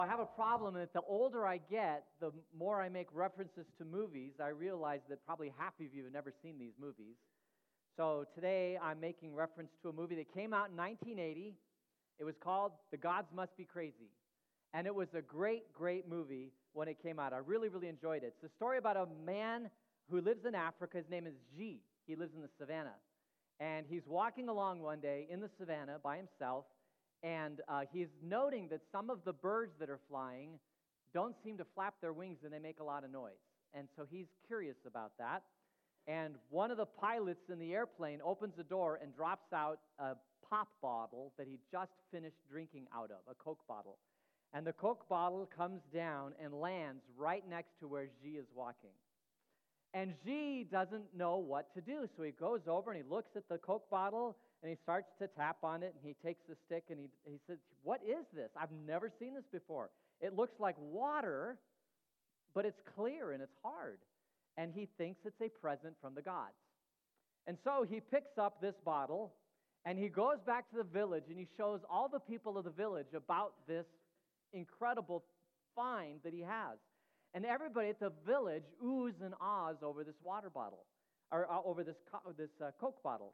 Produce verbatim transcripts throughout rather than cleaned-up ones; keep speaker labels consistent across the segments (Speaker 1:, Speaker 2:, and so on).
Speaker 1: I have a problem that the older I get, the more I make references to movies. I realize that probably half of you have never seen these movies. So today I'm making reference to a movie that came out in nineteen eighty. It was called The Gods Must Be Crazy. And it was a great, great movie when it came out. I really, really enjoyed it. It's a story about a man who lives in Africa. His name is G. He lives in the savannah. And he's walking along one day in the savannah by himself, and uh, he's noting that some of the birds that are flying don't seem to flap their wings and they make a lot of noise. And so he's curious about that. And one of the pilots in the airplane opens the door and drops out a pop bottle that he just finished drinking out of, a Coke bottle. And the Coke bottle comes down and lands right next to where G is walking. And G doesn't know what to do, so he goes over and he looks at the Coke bottle and he starts to tap on it, and he takes the stick and he, he says, "What is this? I've never seen this before. It looks like water, but it's clear and it's hard." And he thinks it's a present from the gods. And so he picks up this bottle and he goes back to the village and he shows all the people of the village about this incredible find that he has. And everybody at the village oohs and ahs over this water bottle, or uh, over this co- this uh, Coke bottle.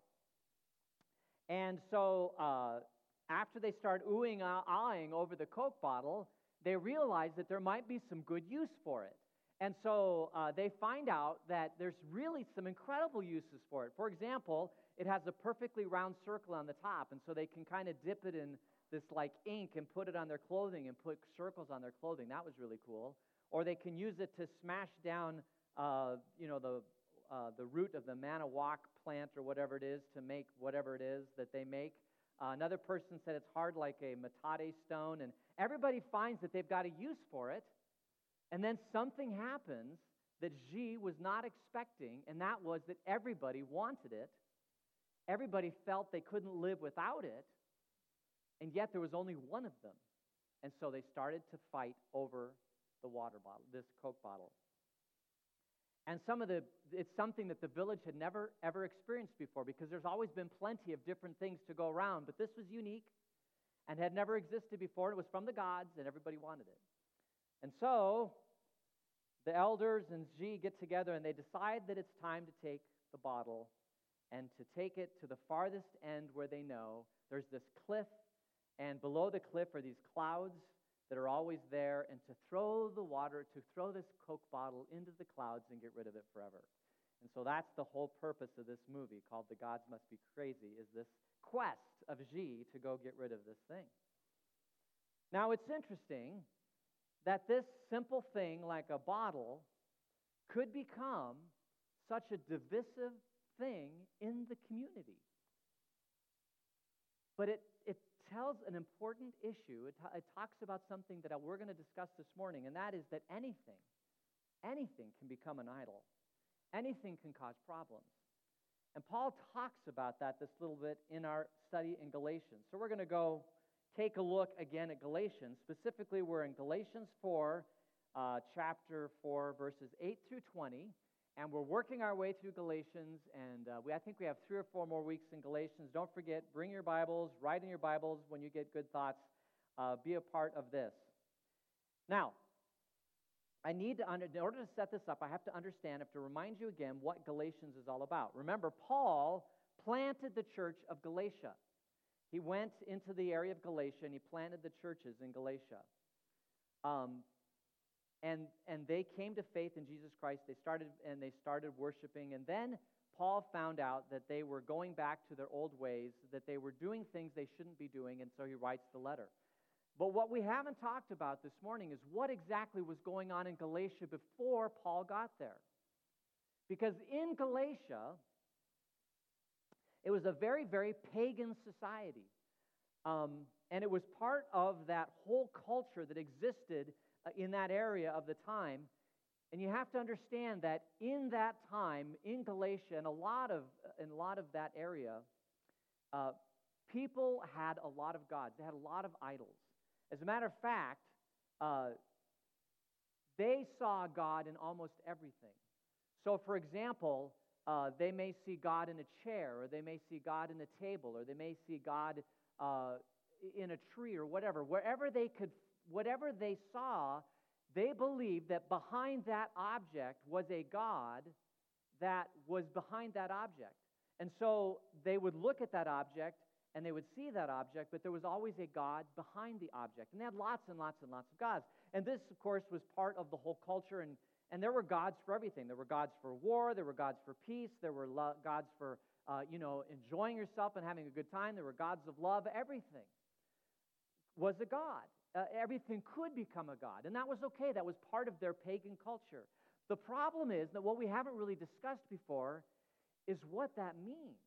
Speaker 1: And so uh, after they start oohing, ah, ahhing over the Coke bottle, they realize that there might be some good use for it. And so uh, they find out that there's really some incredible uses for it. For example, it has a perfectly round circle on the top, and so they can kind of dip it in this like ink and put it on their clothing and put circles on their clothing. That was really cool. Or they can use it to smash down, uh, you know, the uh, the root of the manawak plant or whatever it is to make whatever it is that they make. Uh, another person said it's hard like a matate stone, and everybody finds that they've got a use for it. And then something happens that G was not expecting, and that was that everybody wanted it. Everybody felt they couldn't live without it, and yet there was only one of them. And so they started to fight over the water bottle, this Coke bottle. And some of the, it's something that the village had never, ever experienced before, because there's always been plenty of different things to go around, but this was unique and had never existed before. It was from the gods, and everybody wanted it. And so the elders and G get together, and they decide that it's time to take the bottle and to take it to the farthest end where they know. There's this cliff, and below the cliff are these clouds that are always there, and to throw the water, to throw this Coke bottle into the clouds and get rid of it forever. And so that's the whole purpose of this movie called The Gods Must Be Crazy, is this quest of G to go get rid of this thing. Now, it's interesting that this simple thing, like a bottle, could become such a divisive thing in the community. But it, it tells an important issue. It, t- it talks about something that we're going to discuss this morning, and that is that anything, anything can become an idol. Anything can cause problems. And Paul talks about that this little bit in our study in Galatians. So we're going to go take a look again at Galatians. Specifically, we're in Galatians four, uh, chapter four, verses eight through twenty. And we're working our way through Galatians, and uh, we, I think we have three or four more weeks in Galatians. Don't forget, bring your Bibles, write in your Bibles when you get good thoughts. Uh, be a part of this. Now, I need to, under, in order to set this up, I have to understand, I have to remind you again what Galatians is all about. Remember, Paul planted the church of Galatia. He went into the area of Galatia, and he planted the churches in Galatia. Um, And and they came to faith in Jesus Christ. They started and they started worshiping. And then Paul found out that they were going back to their old ways, that they were doing things they shouldn't be doing, and so he writes the letter. But what we haven't talked about this morning is what exactly was going on in Galatia before Paul got there. Because in Galatia, it was a very, very pagan society. Um, and it was part of that whole culture that existed in that area of the time. And you have to understand that in that time, in Galatia, and a lot of, in a lot of that area, uh, people had a lot of gods. They had a lot of idols. As a matter of fact, uh, they saw God in almost everything. So, for example, uh, they may see God in a chair, or they may see God in a table, or they may see God uh, in a tree, or whatever. Wherever they could whatever they saw, they believed that behind that object was a God that was behind that object. And so they would look at that object and they would see that object, but there was always a God behind the object. And they had lots and lots and lots of gods. And this, of course, was part of the whole culture. And, and there were gods for everything. There were gods for war. There were gods for peace. There were lo- gods for, uh, you know, enjoying yourself and having a good time. There were gods of love. Everything was a god. Uh, everything could become a god. And that was okay. That was part of their pagan culture. The problem is that what we haven't really discussed before is what that means.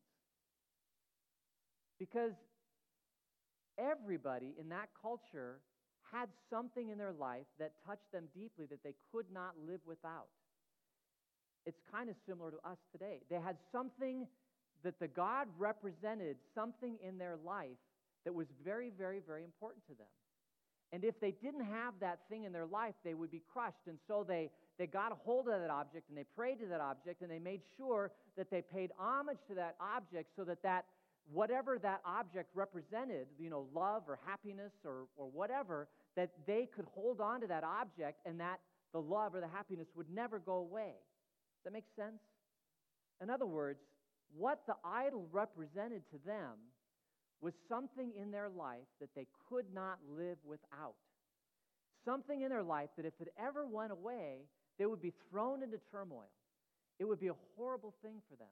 Speaker 1: Because everybody in that culture had something in their life that touched them deeply that they could not live without. It's kind of similar to us today. They had something that the God represented, something in their life that was very, very, very important to them. And if they didn't have that thing in their life, they would be crushed. And so they, they got a hold of that object, and they prayed to that object, and they made sure that they paid homage to that object so that, that whatever that object represented, you know, love or happiness or, or whatever, that they could hold on to that object and that the love or the happiness would never go away. Does that make sense? In other words, what the idol represented to them was something in their life that they could not live without. Something in their life that if it ever went away, they would be thrown into turmoil. It would be a horrible thing for them.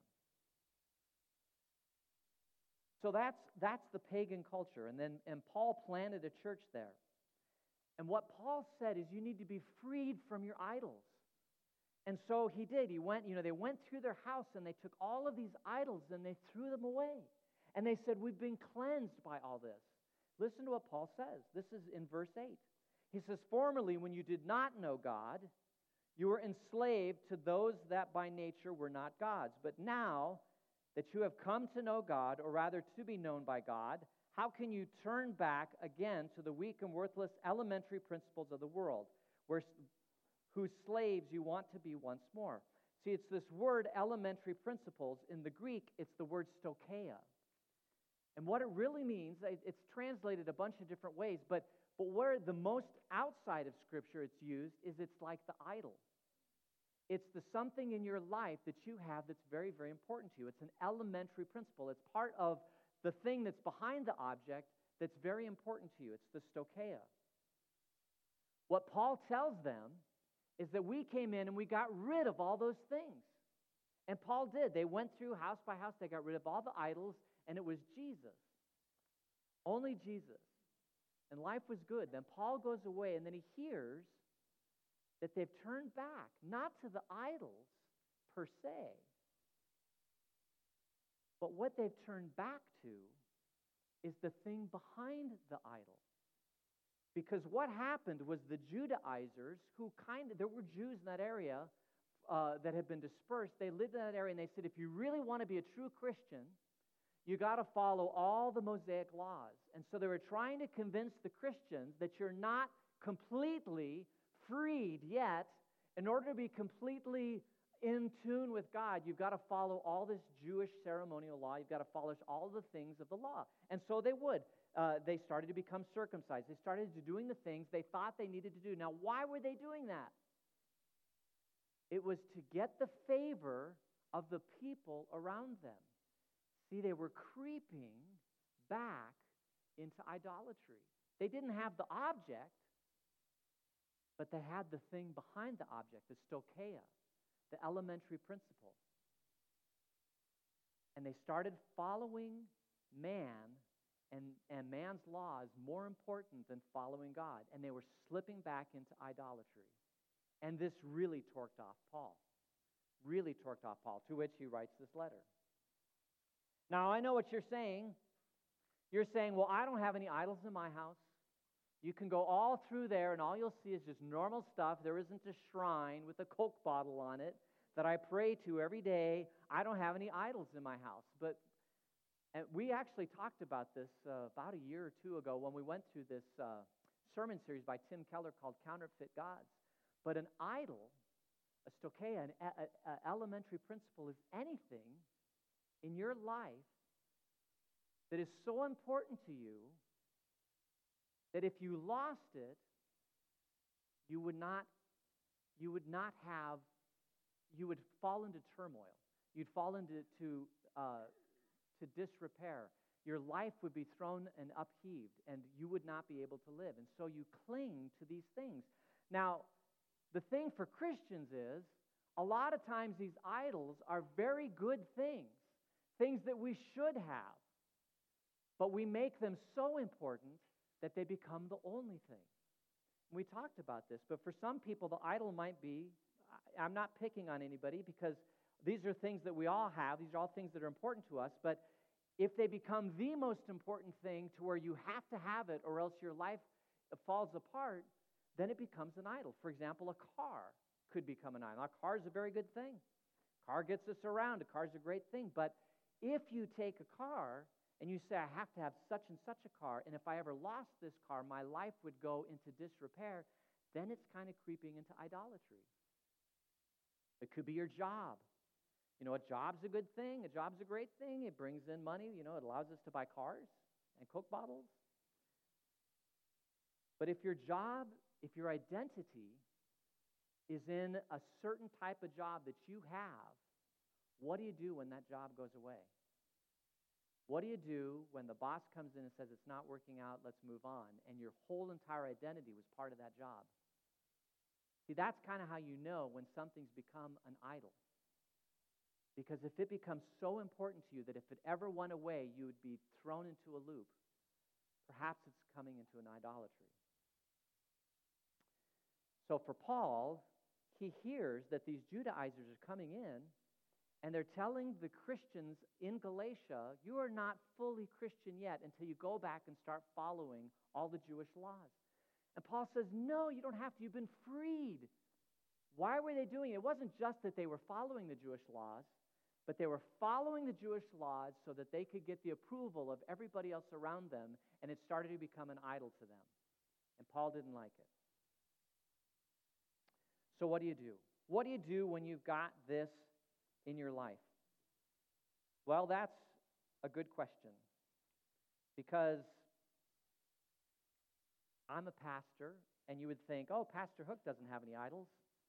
Speaker 1: So that's, that's the pagan culture. And then and Paul planted a church there. And what Paul said is you need to be freed from your idols. And so he did. He went, you know, they went through their house and they took all of these idols and they threw them away. And they said, we've been cleansed by all this. Listen to what Paul says. This is in verse eight. He says, formerly when you did not know God, you were enslaved to those that by nature were not gods. But now that you have come to know God, or rather to be known by God, how can you turn back again to the weak and worthless elementary principles of the world, where, whose slaves you want to be once more? See, it's this word elementary principles. In the Greek, it's the word stoicheia. And what it really means, it's translated a bunch of different ways, but, but where the most outside of Scripture it's used is it's like the idol. It's the something in your life that you have that's very, very important to you. It's an elementary principle. It's part of the thing that's behind the object that's very important to you. It's the stoicheia. What Paul tells them is that we came in and we got rid of all those things. And Paul did. They went through house by house. They got rid of all the idols, and it was Jesus. Only Jesus. And life was good. Then Paul goes away, and then he hears that they've turned back, not to the idols per se, but what they've turned back to is the thing behind the idol. Because what happened was the Judaizers, who kind of, there were Jews in that area uh, that had been dispersed, they lived in that area, and they said, if you really want to be a true Christian, you got to follow all the Mosaic laws. And so they were trying to convince the Christians that you're not completely freed yet. In order to be completely in tune with God, you've got to follow all this Jewish ceremonial law. You've got to follow all the things of the law. And so they would. Uh, they started to become circumcised. They started to doing the things they thought they needed to do. Now, why were they doing that? It was to get the favor of the people around them. See, they were creeping back into idolatry. They didn't have the object, but they had the thing behind the object, the stoicheia, the elementary principle. And they started following man, and, and man's law is more important than following God. And they were slipping back into idolatry. And this really torqued off Paul. Really torqued off Paul, to which he writes this letter. Now, I know what you're saying. You're saying, well, I don't have any idols in my house. You can go all through there, and all you'll see is just normal stuff. There isn't a shrine with a Coke bottle on it that I pray to every day. I don't have any idols in my house. But and we actually talked about this uh, about a year or two ago when we went through this uh, sermon series by Tim Keller called Counterfeit Gods. But an idol, a stoicheia, an a, a, a elementary principle is anything in your life that is so important to you that if you lost it, you would not, you would not have, you would fall into turmoil. You'd fall into to, uh, to disrepair. Your life would be thrown and upheaved, and you would not be able to live. And so you cling to these things. Now, the thing for Christians is, a lot of times these idols are very good things, things that we should have, but we make them so important that they become the only thing. We talked about this, but for some people, the idol might be, I'm not picking on anybody because these are things that we all have. These are all things that are important to us, but if they become the most important thing to where you have to have it or else your life falls apart, then it becomes an idol. For example, a car could become an idol. A car is a very good thing. A car gets us around. A car is a great thing. But if you take a car and you say, I have to have such and such a car, and if I ever lost this car, my life would go into disrepair, then it's kind of creeping into idolatry. It could be your job. You know, a job's a good thing. A job's a great thing. It brings in money. You know, it allows us to buy cars and Coke bottles. But if your job, if your identity is in a certain type of job that you have, what do you do when that job goes away? What do you do when the boss comes in and says, it's not working out, let's move on, and your whole entire identity was part of that job? See, that's kind of how you know when something's become an idol. Because if it becomes so important to you that if it ever went away, you would be thrown into a loop, perhaps it's coming into an idolatry. So for Paul, he hears that these Judaizers are coming in, and they're telling the Christians in Galatia, you are not fully Christian yet until you go back and start following all the Jewish laws. And Paul says, no, you don't have to. You've been freed. Why were they doing it? It wasn't just that they were following the Jewish laws, but they were following the Jewish laws so that they could get the approval of everybody else around them, and it started to become an idol to them. And Paul didn't like it. So what do you do? What do you do when you've got this in your life? Well, that's a good question, because I'm a pastor, and you would think, oh, Pastor Hook doesn't have any idols.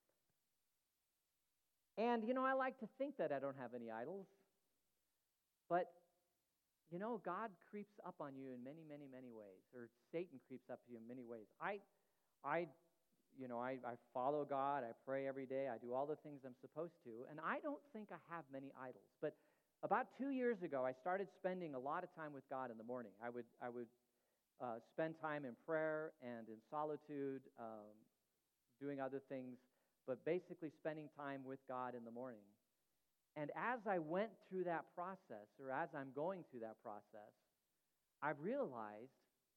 Speaker 1: And, you know, I like to think that I don't have any idols, but, you know, God creeps up on you in many, many, many ways, or Satan creeps up to you in many ways. I, I, you know, I, I follow God, I pray every day, I do all the things I'm supposed to, and I don't think I have many idols. But about two years ago, I started spending a lot of time with God in the morning. I would, I would uh, spend time in prayer and in solitude, um, doing other things, but basically spending time with God in the morning. And as I went through that process, or as I'm going through that process, I've realized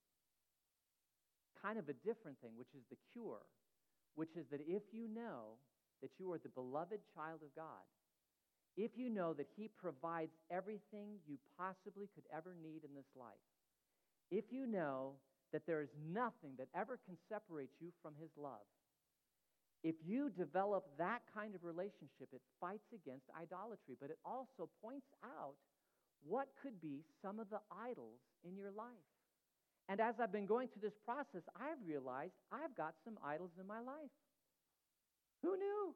Speaker 1: kind of a different thing, which is the cure, which is that if you know that you are the beloved child of God, if you know that He provides everything you possibly could ever need in this life, if you know that there is nothing that ever can separate you from His love, if you develop that kind of relationship, it fights against idolatry, but it also points out what could be some of the idols in your life. And as I've been going through this process, I've realized I've got some idols in my life. Who knew?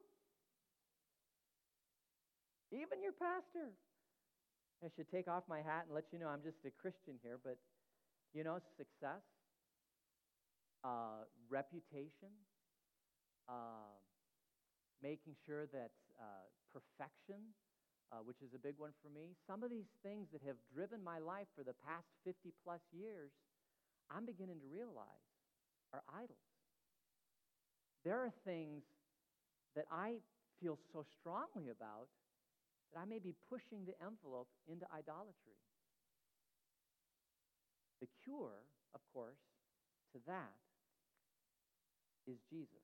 Speaker 1: Even your pastor. I should take off my hat and let you know I'm just a Christian here, but, you know, success, uh, reputation, Uh, making sure that uh, perfection, uh, which is a big one for me, some of these things that have driven my life for the past fifty plus years, I'm beginning to realize are idols. There are things that I feel so strongly about that I may be pushing the envelope into idolatry. The cure, of course, to that is Jesus.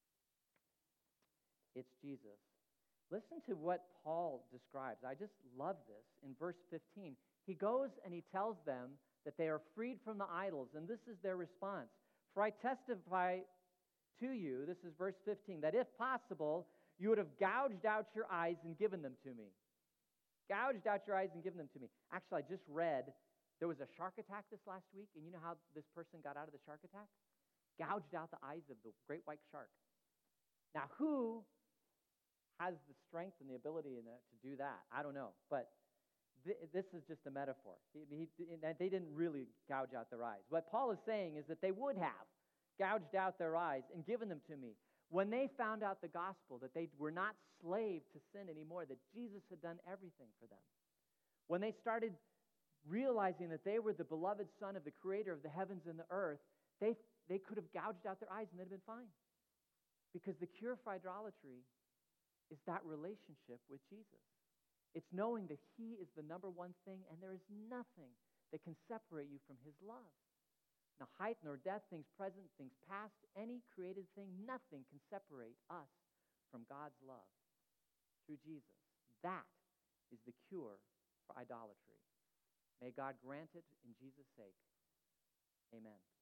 Speaker 1: It's Jesus. Listen to what Paul describes. I just love this. In verse fifteen, he goes and he tells them that they are freed from the idols, and this is their response. For I testify to you, this is verse fifteen, that if possible, you would have gouged out your eyes and given them to me. Gouged out your eyes and given them to me. Actually, I just read there was a shark attack this last week, and you know how this person got out of the shark attack? gouged out the eyes of the great white shark. Now, who has the strength and the ability in that, to do that? I don't know, but th- this is just a metaphor. He, he, they didn't really gouge out their eyes. What Paul is saying is that they would have gouged out their eyes and given them to me when they found out the gospel, that they were not slaves to sin anymore, that Jesus had done everything for them. When they started realizing that they were the beloved Son of the Creator of the heavens and the earth, they, they could have gouged out their eyes and they'd have been fine. Because the cure for idolatry is that relationship with Jesus. It's knowing that He is the number one thing, and there is nothing that can separate you from His love. Now, height nor depth, things present, things past, any created thing, nothing can separate us from God's love through Jesus. That is the cure for idolatry. May God grant it in Jesus' sake. Amen.